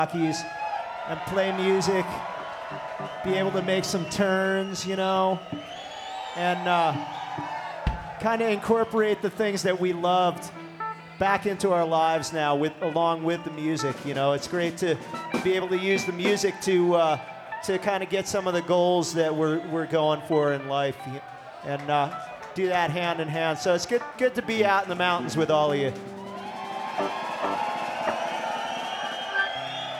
jockeys and play music, be able to make some turns, you know, and kind of incorporate the things that we loved back into our lives now along with the music. You know, it's great to be able to use the music to kind of get some of the goals that we're going for in life, and do that hand in hand. So it's good to be out in the mountains with all of you.